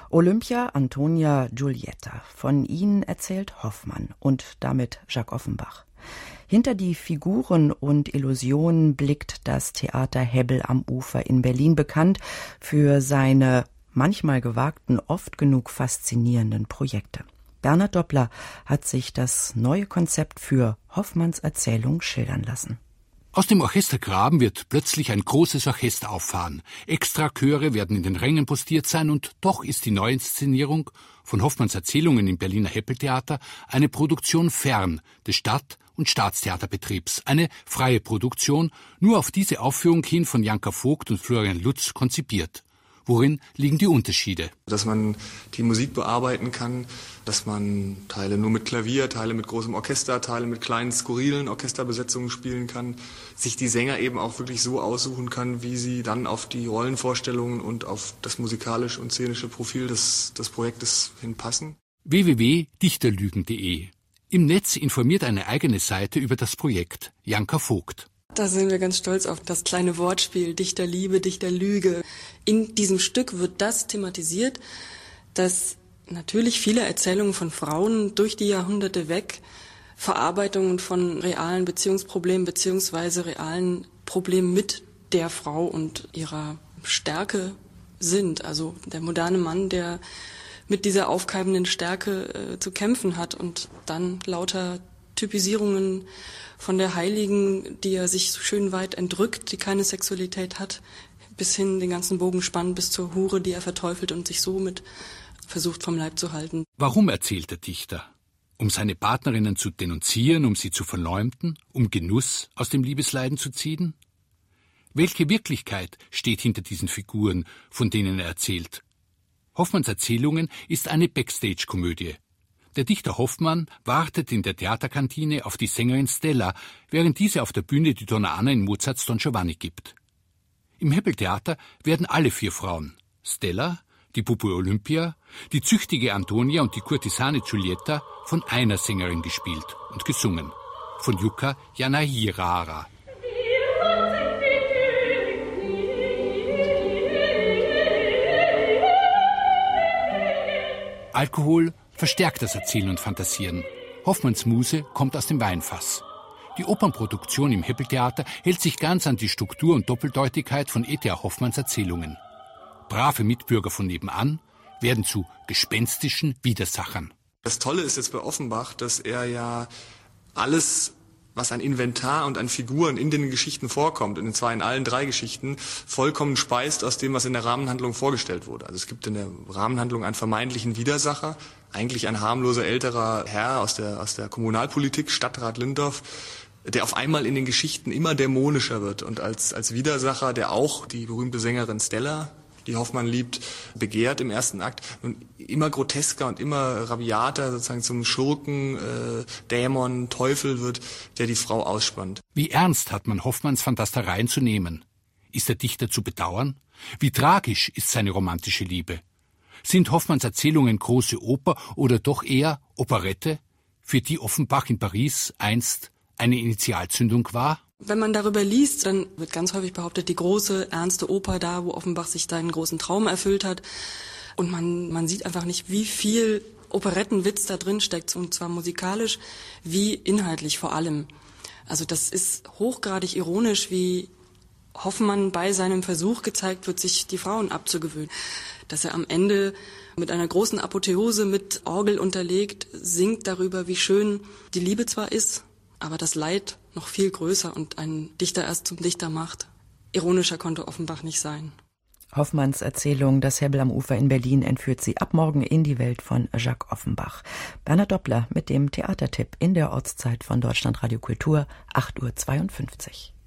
Olympia, Antonia, Giulietta. Von ihnen erzählt Hoffmann und damit Jacques Offenbach. Hinter die Figuren und Illusionen blickt das Theater Hebbel am Ufer in Berlin, bekannt für seine manchmal gewagten, oft genug faszinierenden Projekte. Bernhard Doppler hat sich das neue Konzept für Hoffmanns Erzählung schildern lassen. Aus dem Orchestergraben wird plötzlich ein großes Orchester auffahren. Extrachöre werden in den Rängen postiert sein und doch ist die Neuinszenierung von Hoffmanns Erzählungen im Berliner Heppeltheater eine Produktion fern des Stadt- und Staatstheaterbetriebs. Eine freie Produktion, nur auf diese Aufführung hin von Janka Vogt und Florian Lutz konzipiert. Worin liegen die Unterschiede? Dass man die Musik bearbeiten kann, dass man Teile nur mit Klavier, Teile mit großem Orchester, Teile mit kleinen, skurrilen Orchesterbesetzungen spielen kann, sich die Sänger eben auch wirklich so aussuchen kann, wie sie dann auf die Rollenvorstellungen und auf das musikalische und szenische Profil des Projektes hinpassen. www.dichterlügen.de. Im Netz informiert eine eigene Seite über das Projekt Janka Vogt. Da sind wir ganz stolz auf das kleine Wortspiel Dichterliebe, Dichterlüge. In diesem Stück wird das thematisiert, dass natürlich viele Erzählungen von Frauen durch die Jahrhunderte weg Verarbeitungen von realen Beziehungsproblemen beziehungsweise realen Problemen mit der Frau und ihrer Stärke sind. Also der moderne Mann, der mit dieser aufkeimenden Stärke zu kämpfen hat und dann lauter Typisierungen von der Heiligen, die er sich so schön weit entrückt, die keine Sexualität hat, bis hin den ganzen Bogen spannt bis zur Hure, die er verteufelt und sich somit versucht vom Leib zu halten. Warum erzählt der Dichter? Um seine Partnerinnen zu denunzieren, um sie zu verleumden, um Genuss aus dem Liebesleiden zu ziehen? Welche Wirklichkeit steht hinter diesen Figuren, von denen er erzählt? Hoffmanns Erzählungen ist eine Backstage-Komödie. Der Dichter Hoffmann wartet in der Theaterkantine auf die Sängerin Stella, während diese auf der Bühne die Donna Anna in Mozarts Don Giovanni gibt. Im Heppeltheater werden alle 4 Frauen, Stella, die Puppe Olympia, die züchtige Antonia und die Kurtisane Giulietta, von einer Sängerin gespielt und gesungen, von Jukka Janahirara. Alkohol verstärkt das Erzählen und Fantasieren. Hoffmanns Muse kommt aus dem Weinfass. Die Opernproduktion im Heppeltheater hält sich ganz an die Struktur und Doppeldeutigkeit von E.T.A. Hoffmanns Erzählungen. Brave Mitbürger von nebenan werden zu gespenstischen Widersachern. Das Tolle ist jetzt bei Offenbach, dass er ja alles, was an Inventar und an Figuren in den Geschichten vorkommt, und zwar in allen 3 Geschichten, vollkommen speist aus dem, was in der Rahmenhandlung vorgestellt wurde. Also es gibt in der Rahmenhandlung einen vermeintlichen Widersacher, eigentlich ein harmloser älterer Herr aus der Kommunalpolitik, Stadtrat Lindorf, der auf einmal in den Geschichten immer dämonischer wird und als Widersacher, der auch die berühmte Sängerin Stella, die Hoffmann liebt, begehrt im ersten Akt und immer grotesker und immer rabiater sozusagen zum Schurken, Dämon, Teufel wird, der die Frau ausspannt. Wie ernst hat man Hoffmanns Fantastereien zu nehmen? Ist der Dichter zu bedauern? Wie tragisch ist seine romantische Liebe? Sind Hoffmanns Erzählungen große Oper oder doch eher Operette, für die Offenbach in Paris einst eine Initialzündung war? Wenn man darüber liest, dann wird ganz häufig behauptet, die große, ernste Oper da, wo Offenbach sich seinen großen Traum erfüllt hat. Und man sieht einfach nicht, wie viel Operettenwitz da drin steckt, und zwar musikalisch wie inhaltlich vor allem. Also das ist hochgradig ironisch, wie Hoffmann bei seinem Versuch gezeigt wird, sich die Frauen abzugewöhnen. Dass er am Ende mit einer großen Apotheose mit Orgel unterlegt singt darüber, wie schön die Liebe zwar ist, aber das Leid noch viel größer und einen Dichter erst zum Dichter macht. Ironischer konnte Offenbach nicht sein. Hoffmanns Erzählung Das Hebbel am Ufer in Berlin entführt Sie ab morgen in die Welt von Jacques Offenbach. Bernhard Doppler mit dem Theatertipp in der Ortszeit von Deutschlandradio Kultur, 8:52 Uhr.